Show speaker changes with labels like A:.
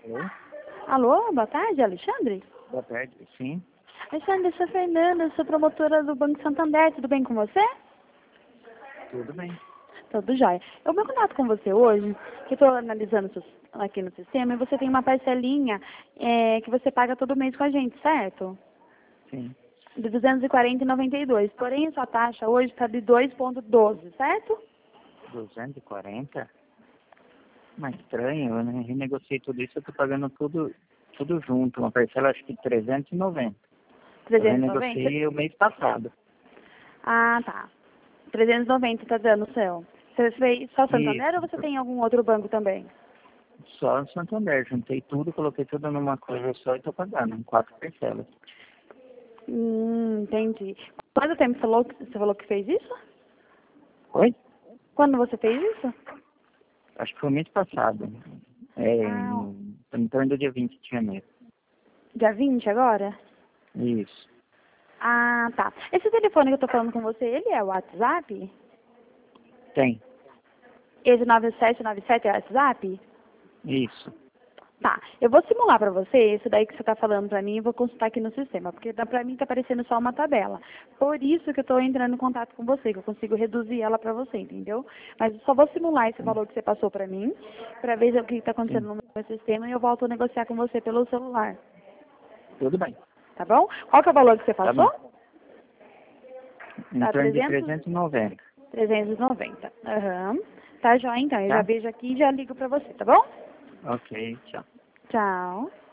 A: Alô?
B: Alô, boa tarde, Alexandre?
A: Boa tarde, sim.
B: Alexandre, eu sou a Fernanda, eu sou promotora do Banco Santander, tudo bem com você?
A: Tudo bem.
B: Tudo jóia. Eu meu contato com você hoje, que estou analisando aqui no sistema, e você tem uma parcelinha que você paga todo mês com a gente, certo?
A: Sim.
B: De R$ 240,92. Porém, a sua taxa hoje está de 2,12, certo?
A: 240? Mas estranho, eu né? Renegociei tudo isso, eu tô pagando tudo junto. Uma parcela acho que 390. Eu
B: 390?
A: renegociei o mês passado.
B: Ah, tá. 390 está dando o seu. Você fez só Santander ou você
A: Isso.
B: tem algum outro banco também?
A: Só no Santander. Juntei tudo, coloquei tudo numa coisa só e tô pagando em 4 parcelas.
B: Entendi. Quanto tempo você falou que fez isso?
A: Oi?
B: Quando você fez isso?
A: Acho que foi o mês passado.
B: Ah,
A: Em torno do dia 20 de janeiro.
B: dia 20 agora?
A: Isso.
B: Ah, tá. Esse telefone que eu tô falando com você, ele é o WhatsApp?
A: Tem.
B: Esse 9797 é o WhatsApp?
A: Isso.
B: Tá. Eu vou simular pra você isso daí que você tá falando pra mim e vou consultar aqui no sistema, porque pra mim tá aparecendo só uma tabela. Por isso que eu tô entrando em contato com você, que eu consigo reduzir ela pra você, entendeu? Mas eu só vou simular esse valor que você passou pra mim, pra ver o que tá acontecendo
A: Sim.
B: no meu sistema e eu volto a negociar com você pelo celular.
A: Tudo bem.
B: Tá bom? Qual que é o valor que você
A: Tá bom.
B: passou?
A: Em
B: Tá,
A: torno de
B: 300?
A: 390.
B: 390. Aham. Tá, joia, então. Eu já
A: Tá?
B: vejo aqui e já ligo pra você, tá bom?
A: Ok, tchau.
B: Tchau.